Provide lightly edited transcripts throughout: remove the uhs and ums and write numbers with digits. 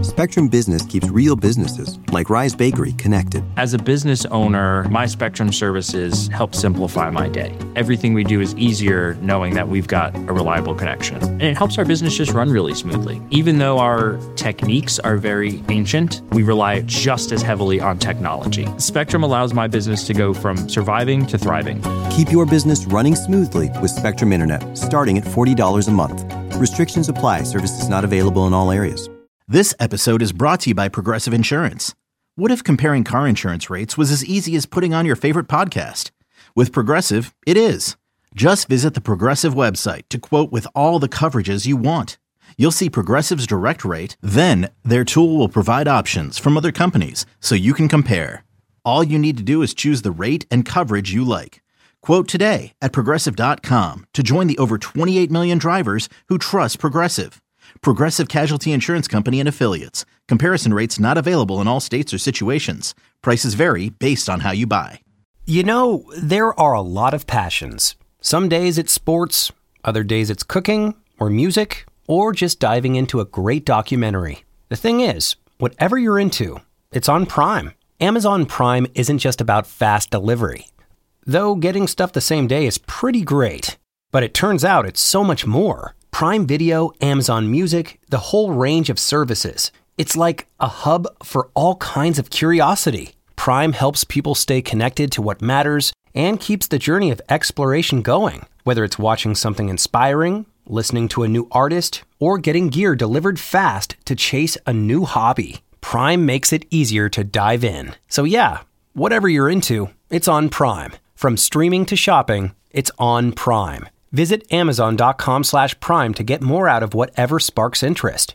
Spectrum Business keeps real businesses, like Rise Bakery, connected. As a business owner, my Spectrum services help simplify my day. Everything we do is easier knowing that we've got a reliable connection. And it helps our business just run really smoothly. Even though our techniques are very ancient, we rely just as heavily on technology. Spectrum allows my business to go from surviving to thriving. Keep your business running smoothly with Spectrum Internet, starting at $40 a month. Restrictions apply. Services not available in all areas. This episode is brought to you by Progressive Insurance. What if comparing car insurance rates was as easy as putting on your favorite podcast? With Progressive, it is. Just visit the Progressive website to quote with all the coverages you want. You'll see Progressive's direct rate, then their tool will provide options from other companies so you can compare. All you need to do is choose the rate and coverage you like. Quote today at Progressive.com to join the over 28 million drivers who trust Progressive. Progressive Casualty Insurance Company and Affiliates. Comparison rates not available in all states or situations. Prices vary based on how you buy. You know, there are a lot of passions. Some days it's sports, other days it's cooking or music, or just diving into a great documentary. The thing is, whatever you're into, it's on Prime. Amazon Prime isn't just about fast delivery. Though getting stuff the same day is pretty great. But it turns out it's so much more. Prime Video, Amazon Music, the whole range of services. It's like a hub for all kinds of curiosity. Prime helps people stay connected to what matters and keeps the journey of exploration going. Whether it's watching something inspiring, listening to a new artist, or getting gear delivered fast to chase a new hobby, Prime makes it easier to dive in. So yeah, whatever you're into, it's on Prime. From streaming to shopping, it's on Prime. Visit Amazon.com/Prime to get more out of whatever sparks interest.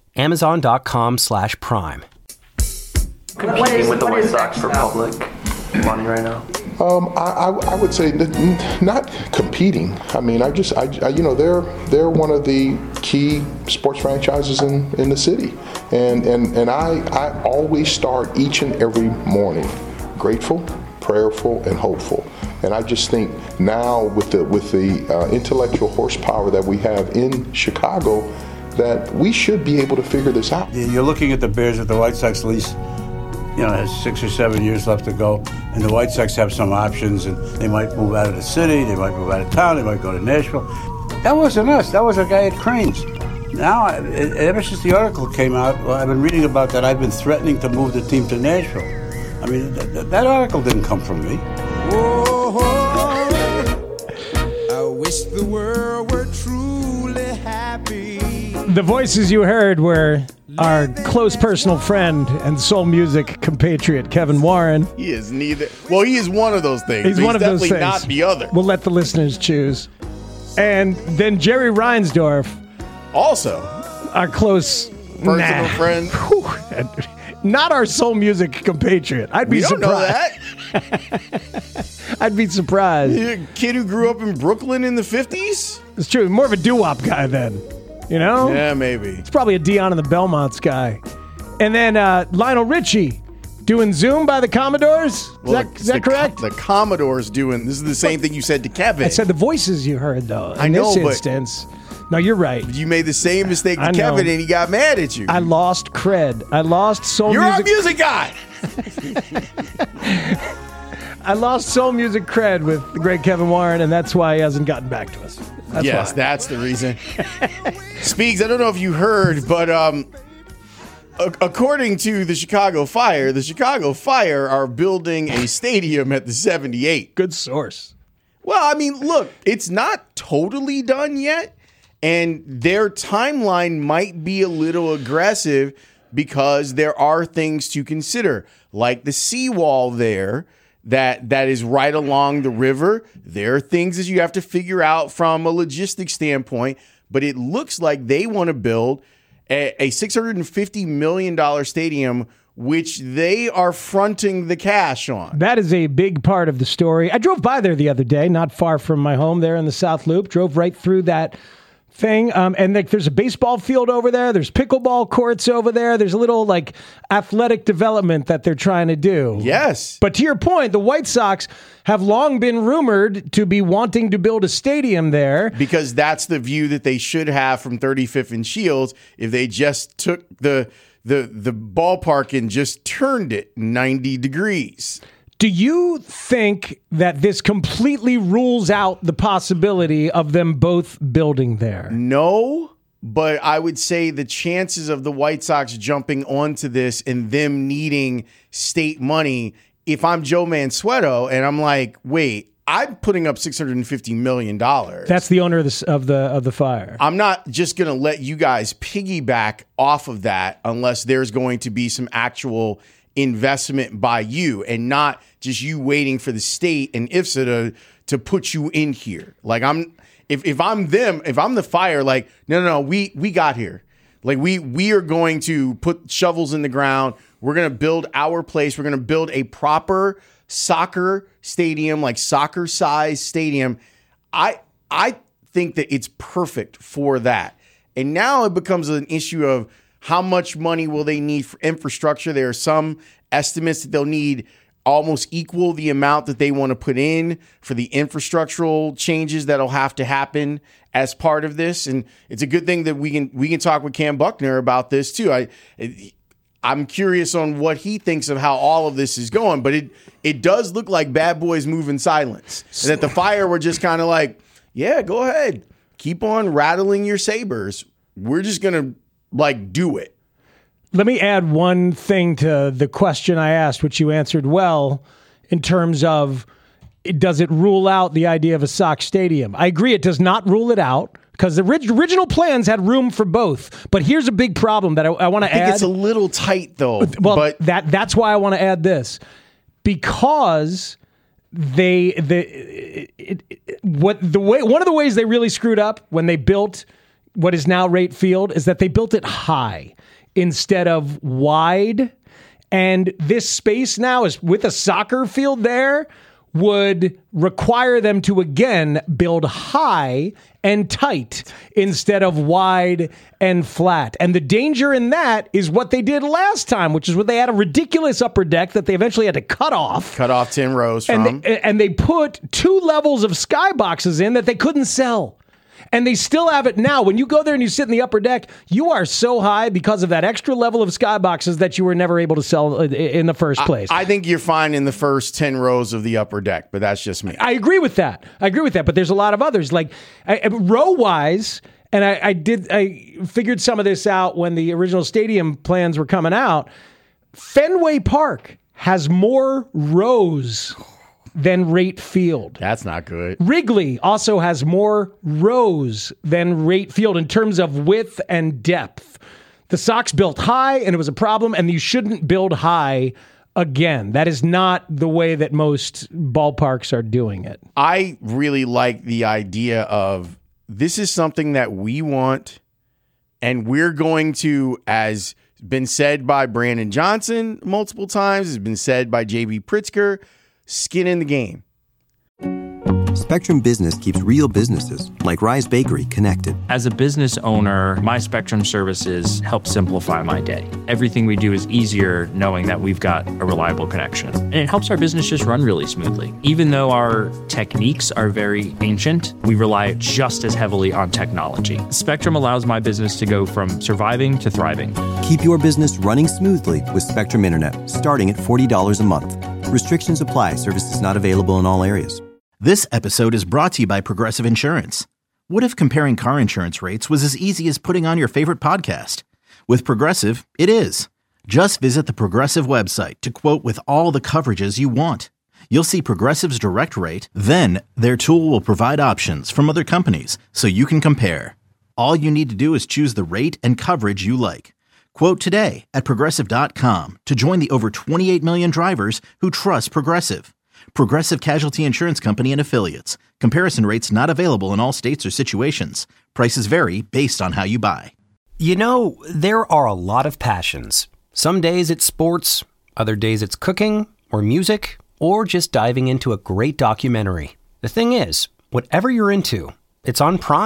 Amazon.com/Prime. Competing with the White Sox for public money right now? I would say not competing. I mean, they're one of the key sports franchises in the city, and I always start each and every morning grateful, prayerful, and hopeful. And I just think now with the intellectual horsepower that we have in Chicago, that we should be able to figure this out. You're looking at the Bears at the White Sox lease. Has 6 or 7 years left to go, and the White Sox have some options, and they might move out of the city, they might move out of town, they might go to Nashville. That wasn't us. That was a guy at Cranes. Now, ever since the article came out, I've been reading about that. I've been threatening to move the team to Nashville. I mean, that article didn't come from me. I wish the world were truly happy. The voices you heard were our close personal friend and soul music compatriot, Kevin Warren. He is neither. Well, he is one of those things. He's one of those things. Not the other. We'll let the listeners choose. And then Jerry Reinsdorf. Also. Our close personal friend. Whew, not our soul music compatriot. I'd be surprised. Know that. I'd be surprised. You're a kid who grew up in Brooklyn in the 50s? It's true. More of a doo-wop guy then. You know? Yeah, maybe. It's probably a Dion and the Belmonts guy. And then Lionel Richie doing Zoom by the Commodores. Is that correct? The Commodores doing, this is the same thing you said to Kevin. I said the voices you heard, though. I know, this instance. No, you're right. You made the same mistake to Kevin, and he got mad at you. I lost cred. I lost soul music. You're our music guy. I lost soul music cred with the great Kevin Warren, and that's why he hasn't gotten back to us. That's the reason. Speaks, I don't know if you heard, but according to the Chicago Fire are building a stadium at the 78. Good source. Well, I mean, look, it's not totally done yet, and their timeline might be a little aggressive because there are things to consider, like the seawall there that is right along the river. There are things that you have to figure out from a logistics standpoint, but it looks like they want to build a $650 million stadium, which they are fronting the cash on. That is a big part of the story. I drove by there the other day, not far from my home there in the South Loop, drove right through that thing. And there's a baseball field over there. There's pickleball courts over there. There's a little like athletic development that they're trying to do. Yes. But to your point, the White Sox have long been rumored to be wanting to build a stadium there. Because that's the view that they should have from 35th and Shields if they just took the ballpark and just turned it 90 degrees. Do you think that this completely rules out the possibility of them both building there? No, but I would say the chances of the White Sox jumping onto this and them needing state money, if I'm Joe Mansueto and I'm like, wait, I'm putting up $650 million. That's the owner of the Fire. I'm not just going to let you guys piggyback off of that unless there's going to be some actual investment by you and not just you waiting for the state and IFSA to put you in here. Like if I'm the Fire, like, no, we got here. Like we are going to put shovels in the ground. We're going to build our place. We're going to build a proper soccer stadium, like soccer size stadium. I think that it's perfect for that. And now it becomes an issue of how much money will they need for infrastructure? There are some estimates that they'll need almost equal the amount that they want to put in for the infrastructural changes that'll have to happen as part of this. And it's a good thing that we can talk with Cam Buckner about this too. I'm curious on what he thinks of how all of this is going, but it does look like bad boys move in silence. And that the Fire were just kind of like, yeah, go ahead. Keep on rattling your sabers. We're just going to do it. Let me add one thing to the question I asked, which you answered well, in terms of does it rule out the idea of a Sox stadium? I agree it does not rule it out because the original plans had room for both. But here's a big problem that I want to add. I think it's a little tight, though. Well, but that's why I want to add this. Because one of the ways they really screwed up when they built what is now Rate Field is that they built it high instead of wide. And this space now is with a soccer field there would require them to again build high and tight instead of wide and flat. And the danger in that is what they did last time, which is where they had a ridiculous upper deck that they eventually had to cut off 10 rows from. And they put 2 levels of skyboxes in that they couldn't sell. And they still have it now. When you go there and you sit in the upper deck, you are so high because of that extra level of skyboxes that you were never able to sell in the first place. I think you're fine in the first 10 rows of the upper deck, but that's just me. I agree with that. But there's a lot of others. Like row-wise, and I figured some of this out when the original stadium plans were coming out, Fenway Park has more rows than Rate Field. That's not good. Wrigley also has more rows than Rate Field in terms of width and depth. The Sox built high, and it was a problem, and you shouldn't build high again. That is not the way that most ballparks are doing it. I really like the idea of this is something that we want, and we're going to, as been said by Brandon Johnson multiple times, has been said by J.B. Pritzker, skin in the game. Spectrum Business keeps real businesses like Rise Bakery connected. As a business owner, my Spectrum services help simplify my day. Everything we do is easier knowing that we've got a reliable connection. And it helps our business just run really smoothly. Even though our techniques are very ancient, we rely just as heavily on technology. Spectrum allows my business to go from surviving to thriving. Keep your business running smoothly with Spectrum Internet, starting at $40 a month. Restrictions apply. Services not available in all areas. This episode is brought to you by Progressive Insurance. What if comparing car insurance rates was as easy as putting on your favorite podcast? With Progressive, it is. Just visit the Progressive website to quote with all the coverages you want. You'll see Progressive's direct rate, then their tool will provide options from other companies so you can compare. All you need to do is choose the rate and coverage you like. Quote today at Progressive.com to join the over 28 million drivers who trust Progressive. Progressive Casualty Insurance Company and Affiliates. Comparison rates not available in all states or situations. Prices vary based on how you buy. You know, there are a lot of passions. Some days it's sports, other days it's cooking or music, or just diving into a great documentary. The thing is, whatever you're into, it's on Prime.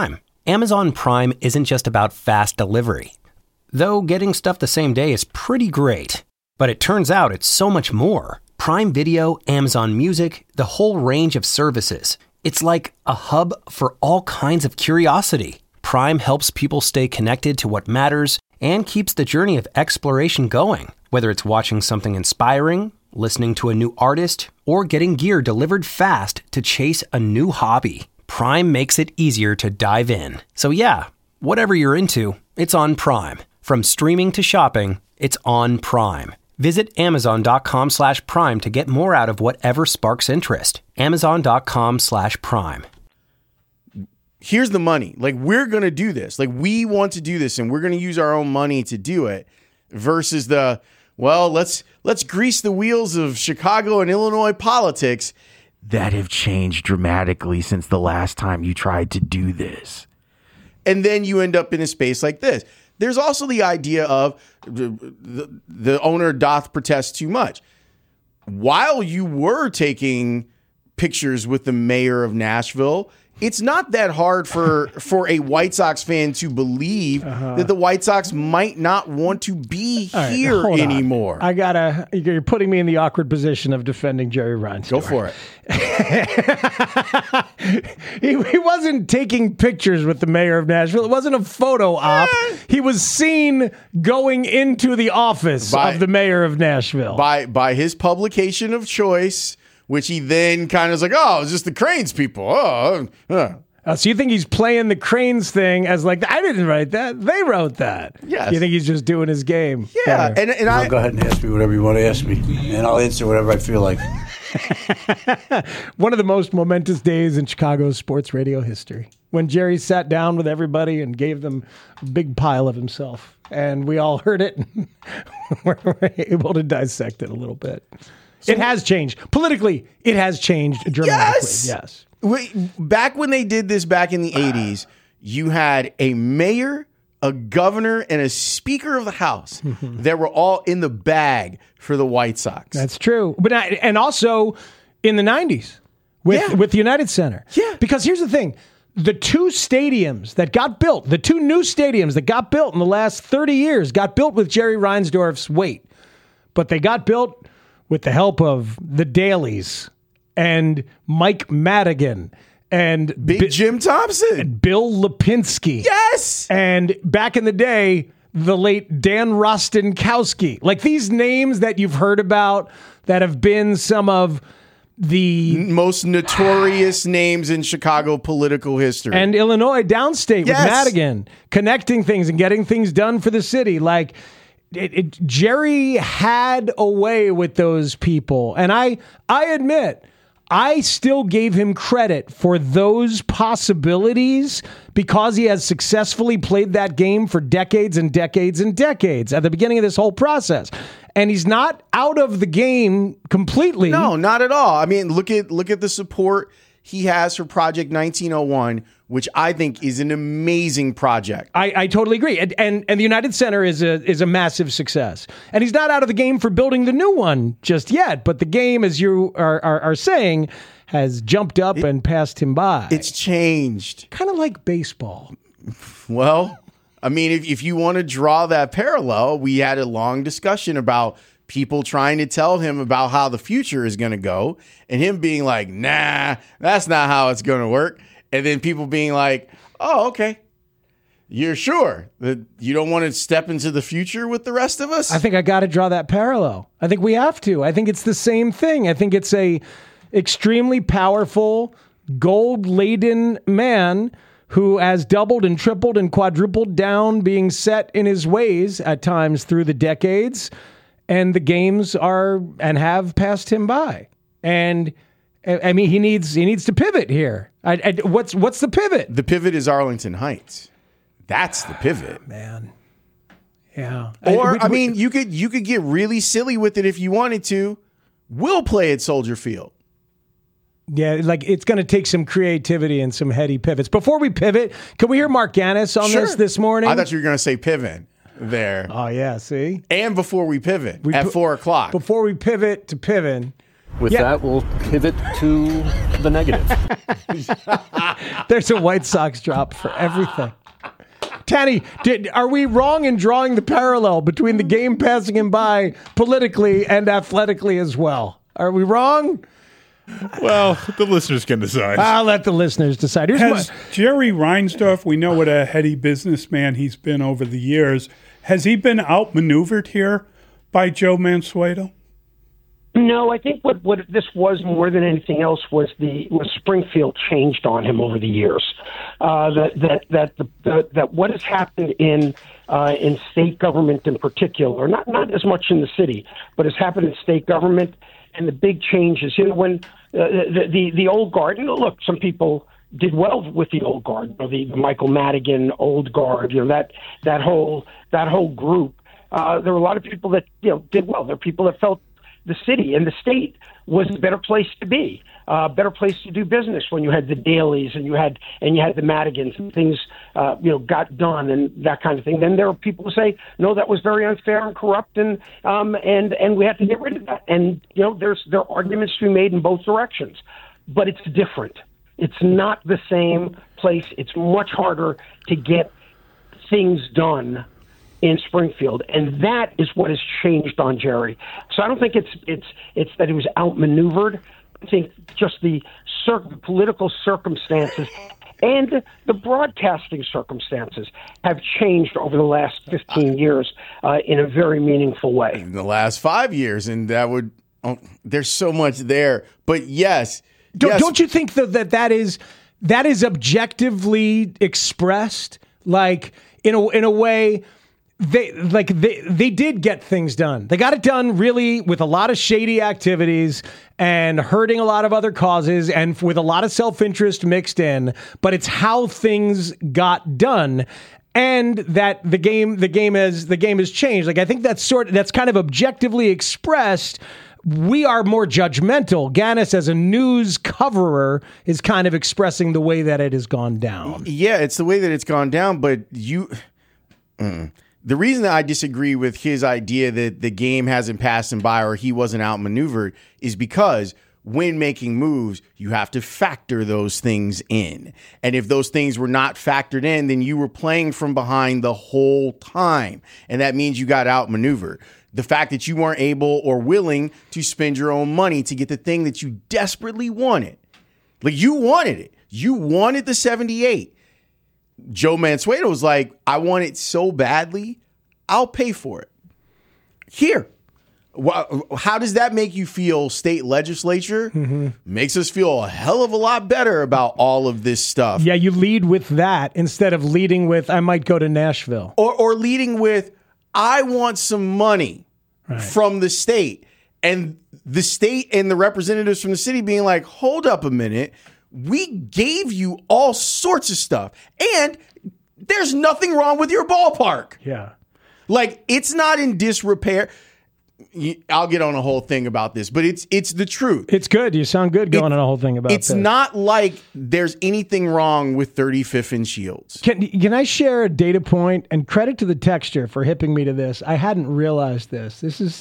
Amazon Prime isn't just about fast delivery. Though getting stuff the same day is pretty great. But it turns out it's so much more. Prime Video, Amazon Music, the whole range of services. It's like a hub for all kinds of curiosity. Prime helps people stay connected to what matters and keeps the journey of exploration going. Whether it's watching something inspiring, listening to a new artist, or getting gear delivered fast to chase a new hobby, Prime makes it easier to dive in. So yeah, whatever you're into, it's on Prime. From streaming to shopping, it's on Prime. Visit Amazon.com/Prime to get more out of whatever sparks interest. Amazon.com/Prime. Here's the money. Like, we're going to do this. Like, we want to do this, and we're going to use our own money to do it versus let's grease the wheels of Chicago and Illinois politics that have changed dramatically since the last time you tried to do this. And then you end up in a space like this. There's also the idea of the owner doth protest too much. While you were taking pictures with the mayor of Nashville, it's not that hard for a White Sox fan to believe that the White Sox might not want to be here anymore. You're putting me in the awkward position of defending Jerry Reinsdorf. Go for it. He wasn't taking pictures with the mayor of Nashville. It wasn't a photo op. He was seen going into the office of the mayor of Nashville. By his publication of choice, which he then kind of is like, oh, it's just the Cranes people. So you think he's playing the Cranes thing as like, I didn't write that. They wrote that. Yes. You think he's just doing his game? Yeah. And I'll go ahead and ask me whatever you want to ask me, and I'll answer whatever I feel like. One of the most momentous days in Chicago's sports radio history, when Jerry sat down with everybody and gave them a big pile of himself. And we all heard it and were able to dissect it a little bit. So, it has changed. Politically, it has changed dramatically. Yes. Back when they did this back in the 80s, you had a mayor, a governor, and a speaker of the House that were all in the bag for the White Sox. That's true. And also in the 90s with the United Center. Yeah. Because here's the thing. The two stadiums that got built, the two new stadiums that got built in the last 30 years, got built with Jerry Reinsdorf's weight. But they got built with the help of the Dailies and Mike Madigan and Big Jim Thompson and Bill Lipinski. Yes. And back in the day, the late Dan Rostenkowski. Like these names that you've heard about that have been some of the most notorious names in Chicago political history. And Illinois downstate with Madigan, connecting things and getting things done for the city. Like Jerry had a way with those people. And I admit, I still gave him credit for those possibilities because he has successfully played that game for decades and decades and decades at the beginning of this whole process. And he's not out of the game completely. No, not at all. I mean, look at the support he has for Project 1901, which I think is an amazing project. I totally agree. And the United Center is a massive success. And he's not out of the game for building the new one just yet. But the game, as you are saying, has jumped up and passed him by. It's changed. Kind of like baseball. Well, I mean, if you want to draw that parallel, we had a long discussion about people trying to tell him about how the future is going to go and him being like, nah, that's not how it's going to work. And then people being like, oh, okay. You're sure that you don't want to step into the future with the rest of us? I think I got to draw that parallel. I think we have to. I think it's the same thing. I think it's a extremely powerful, gold-laden man who has doubled and tripled and quadrupled down, being set in his ways at times through the decades. And the games are and have passed him by. And I mean, he needs to pivot here. What's the pivot? The pivot is Arlington Heights. That's the pivot, man. Yeah. Or I mean, you could get really silly with it if you wanted to. We'll play at Soldier Field. Yeah, like it's going to take some creativity and some heady pivots. Before we pivot, can we hear Mark Gannis on this morning? I thought you were going to say pivot there. Oh yeah, see. And before we pivot at 4:00. Before we pivot to Piven. With that, we'll pivot to the negative. There's a White Sox drop for everything. Tanny, are we wrong in drawing the parallel between the game passing him by politically and athletically as well? Are we wrong? Well, the listeners can decide. I'll let the listeners decide. Has Jerry Reinsdorf, we know what a heady businessman he's been over the years, has he been outmaneuvered here by Joe Mansueto? No, I think what this was more than anything else was Springfield changed on him over the years. That what has happened in state government in particular, not as much in the city, but has happened in state government, and the big changes. When the old guard. Look, some people did well with the old guard, the Michael Madigan old guard. That whole group. There were a lot of people that did well. There are people that felt the city and the state was a better place to be, better place to do business when you had the Dailies and you had the Madigans and things, got done and that kind of thing. Then there are people who say, no, that was very unfair and corrupt and we have to get rid of that. And, there are arguments to be made in both directions, but it's different. It's not the same place. It's much harder to get things done in Springfield, and that is what has changed on Jerry. So I don't think it's that he was outmaneuvered. I think just the political circumstances and the broadcasting circumstances have changed over the last 15 years in a very meaningful way. In the last 5 years, and there's so much there. But yes. Don't you think that is objectively expressed, like in a way? They did get things done. They got it done really with a lot of shady activities and hurting a lot of other causes and with a lot of self-interest mixed in, but it's how things got done. And that the game has changed. Like I think that's kind of objectively expressed. We are more judgmental. Gannis, as a news coverer, is kind of expressing the way that it has gone down. Yeah, it's the way that it's gone down, but the reason that I disagree with his idea that the game hasn't passed him by or he wasn't outmaneuvered is because when making moves, you have to factor those things in. And if those things were not factored in, then you were playing from behind the whole time. And that means you got outmaneuvered. The fact that you weren't able or willing to spend your own money to get the thing that you desperately wanted. Like you wanted it. You wanted the 78. Joe Mansueto was like, I want it so badly, I'll pay for it. Here. How does that make you feel, state legislature? Mm-hmm. Makes us feel a hell of a lot better about all of this stuff. Yeah, you lead with that instead of leading with, I might go to Nashville. Or leading with, I want some money from the state. And the state and the representatives from the city being like, hold up a minute. We gave you all sorts of stuff. And there's nothing wrong with your ballpark. Yeah. Like, it's not in disrepair. I'll get on a whole thing about this, but it's the truth. It's good. You sound good going on a whole thing about this. It's not like there's anything wrong with 35th and Shields. Can I share a data point? And credit to the texture for hipping me to this. I hadn't realized this. This is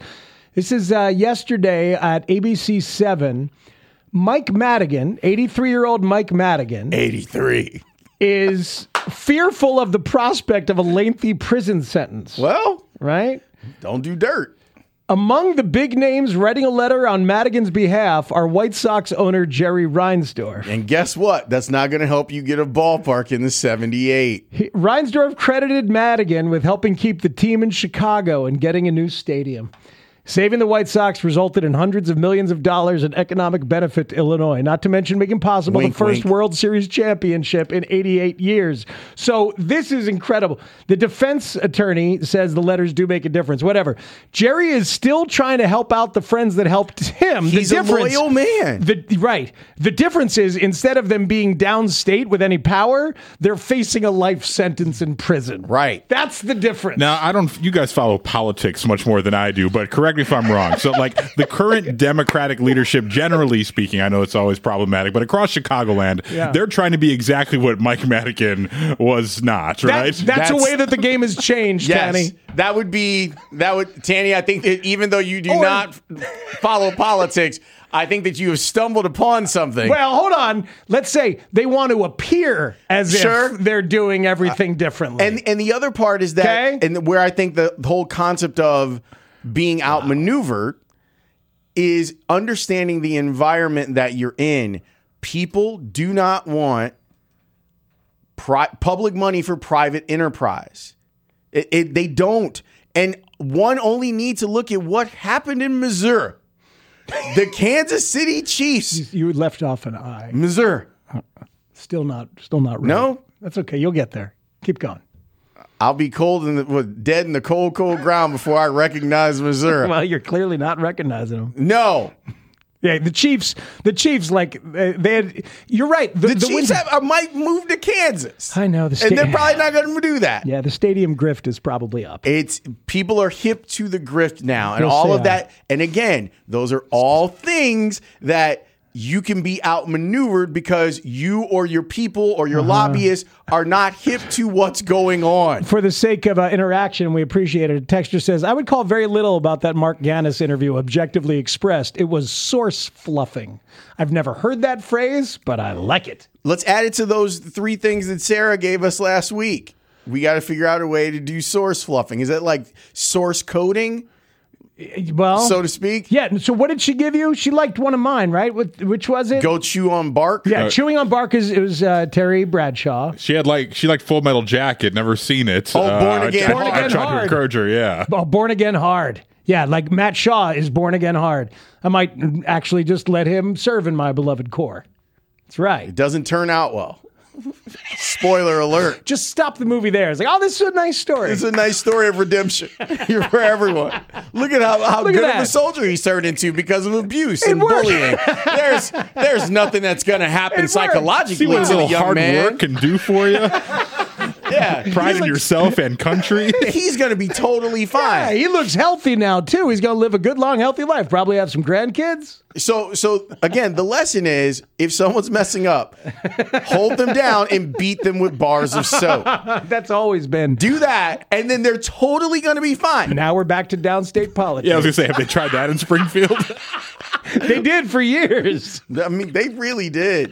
yesterday at ABC 7. Mike Madigan, 83-year-old Mike Madigan. 83. Is fearful of the prospect of a lengthy prison sentence. Well, right? Don't do dirt. Among the big names writing a letter on Madigan's behalf are White Sox owner Jerry Reinsdorf. And guess what? That's not going to help you get a ballpark in the 78. Reinsdorf credited Madigan with helping keep the team in Chicago and getting a new stadium. Saving the White Sox resulted in hundreds of millions of dollars in economic benefit to Illinois, not to mention making possible the first World Series championship in 88 years. So this is incredible. The defense attorney says the letters do make a difference. Whatever. Jerry is still trying to help out the friends that helped him. He's a loyal man. Right. The difference is instead of them being downstate with any power, they're facing a life sentence in prison. Right. That's the difference. Now, you guys follow politics much more than I do, but correct correct me if I'm wrong. So, like, the current Democratic leadership, generally speaking, I know it's always problematic, but across Chicagoland, they're trying to be exactly what Mike Madigan was not, right? That's a way that the game has changed, Tanny. Tanny, I think that even though you do not follow politics, I think that you have stumbled upon something. Well, hold on. Let's say they want to appear as if they're doing everything differently. And the other part is that, and where I think the whole concept of being outmaneuvered is understanding the environment that you're in. People do not want public money for private enterprise. They don't. And one only needs to look at what happened in Missouri. The Kansas City Chiefs. You left off an I. Missouri. Still not right. No? That's okay. You'll get there. Keep going. I'll be dead in the cold ground before I recognize Missouri. Well, you're clearly not recognizing them. No. Yeah, the Chiefs, like they had. You're right. The Chiefs might move to Kansas. I know, and they're probably not going to do that. Yeah, the stadium grift is probably up. People are hip to the grift now, and all of that. And again, those are all things that you can be outmaneuvered because you or your people or your lobbyists are not hip to what's going on. For the sake of interaction, we appreciate it. A texter says, I would call very little about that Mark Gannis interview objectively expressed. It was source fluffing. I've never heard that phrase, but I like it. Let's add it to those 3 things that Sarah gave us last week. We got to figure out a way to do source fluffing. Is that like source coding? Well, so to speak. Yeah. So what did she give you? She liked one of mine, right? Which was it? Go chew on bark. Yeah, chewing on bark was Terry Bradshaw. She liked Full Metal Jacket. Never seen it. Born Again Hard. I tried to encourage her. Yeah. Oh, Born Again Hard. Yeah, like Matt Shaw is Born Again Hard. I might actually just let him serve in my beloved corps. That's right. It doesn't turn out well. Spoiler alert. Just stop the movie there. It's like, oh, this is a nice story. It's a nice story of redemption for everyone. Look at how good of a soldier he's turned into because of abuse and bullying. There's nothing that's going to happen psychologically See what to the young hard man. Work can do for you. Yeah, pride in yourself and country. He's going to be totally fine. Yeah, he looks healthy now too. He's going to live a good, long, healthy life. Probably have some grandkids. So again, the lesson is if someone's messing up, hold them down and beat them with bars of soap. That's always been. Do that, and then they're totally going to be fine. Now we're back to downstate politics. Yeah, I was going to say, have they tried that in Springfield? They did for years. I mean, they really did.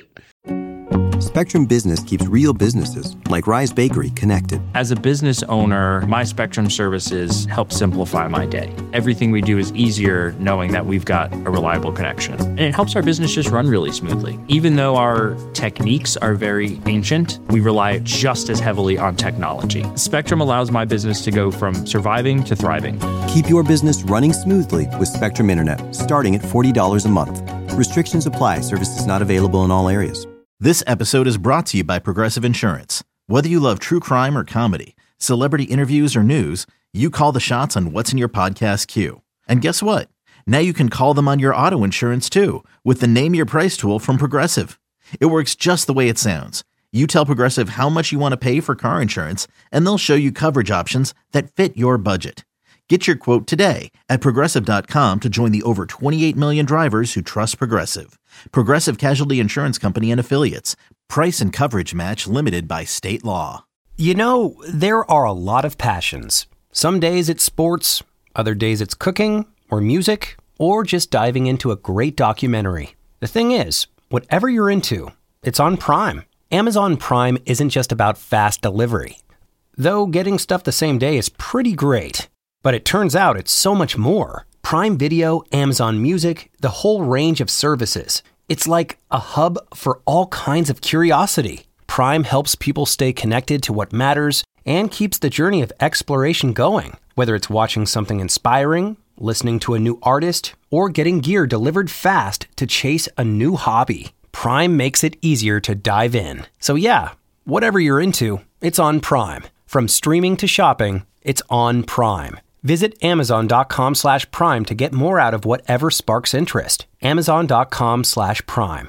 Spectrum Business keeps real businesses, like Rise Bakery, connected. As a business owner, my Spectrum services help simplify my day. Everything we do is easier knowing that we've got a reliable connection. And it helps our business just run really smoothly. Even though our techniques are very ancient, we rely just as heavily on technology. Spectrum allows my business to go from surviving to thriving. Keep your business running smoothly with Spectrum Internet, starting at $40 a month. Restrictions apply. Services not available in all areas. This episode is brought to you by Progressive Insurance. Whether you love true crime or comedy, celebrity interviews or news, you call the shots on what's in your podcast queue. And guess what? Now you can call them on your auto insurance too with the Name Your Price tool from Progressive. It works just the way it sounds. You tell Progressive how much you want to pay for car insurance, and they'll show you coverage options that fit your budget. Get your quote today at Progressive.com to join the over 28 million drivers who trust Progressive. Progressive Casualty Insurance Company and Affiliates. Price and coverage match limited by state law. You know, there are a lot of passions. Some days it's sports, other days it's cooking or music, or just diving into a great documentary. The thing is, whatever you're into, it's on Prime. Amazon Prime isn't just about fast delivery. Though getting stuff the same day is pretty great. But it turns out it's so much more. Prime Video, Amazon Music, the whole range of services. It's like a hub for all kinds of curiosity. Prime helps people stay connected to what matters and keeps the journey of exploration going. Whether it's watching something inspiring, listening to a new artist, or getting gear delivered fast to chase a new hobby, Prime makes it easier to dive in. So yeah, whatever you're into, it's on Prime. From streaming to shopping, it's on Prime. Visit Amazon.com/Prime to get more out of whatever sparks interest. Amazon.com/Prime.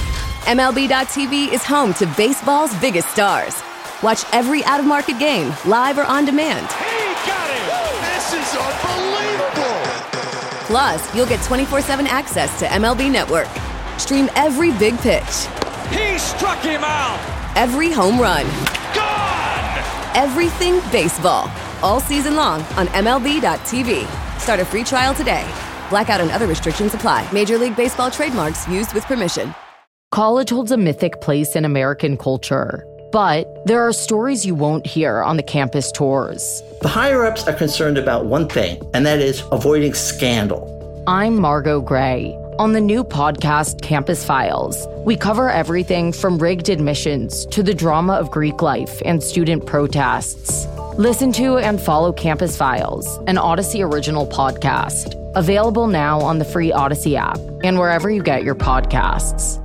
MLB.tv is home to baseball's biggest stars. Watch every out-of-market game, live or on demand. He got it! This is unbelievable! Plus, you'll get 24/7 access to MLB Network. Stream every big pitch. He struck him out! Every home run. Gone! Everything baseball. All season long on MLB.tv. Start a free trial today. Blackout and other restrictions apply. Major League Baseball trademarks used with permission. College holds a mythic place in American culture, but there are stories you won't hear on the campus tours. The higher-ups are concerned about one thing, and that is avoiding scandal. I'm Margot Gray. On the new podcast, Campus Files, we cover everything from rigged admissions to the drama of Greek life and student protests. Listen to and follow Campus Files, an Odyssey original podcast. Available now on the free Odyssey app and wherever you get your podcasts.